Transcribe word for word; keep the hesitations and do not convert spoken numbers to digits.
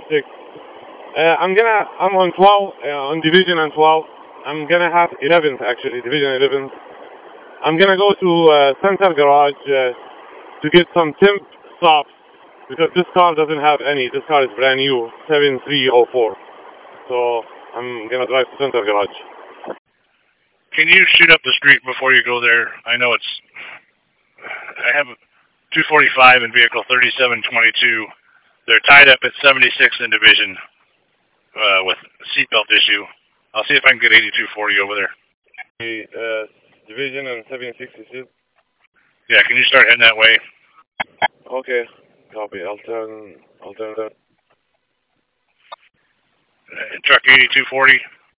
six. Uh, I'm gonna, I'm on twelve, uh, on division and twelve. I'm gonna have eleventh actually, division eleventh. I'm gonna go to uh, Center Garage uh, to get some temp stops because this car doesn't have any. This car is brand new, seven three oh four. So I'm gonna drive to Center Garage. Can you shoot up the street before you go there? I know it's, I have two forty-five and vehicle thirty-seven twenty-two. They're tied up at seventy-six in division uh, with seatbelt issue. I'll see if I can get eighty-two forty over there. The uh, division and seventy-six is it? Yeah, can you start heading that way? Okay, copy. I'll turn, I'll turn, turn. Uh, truck eighty-two forty.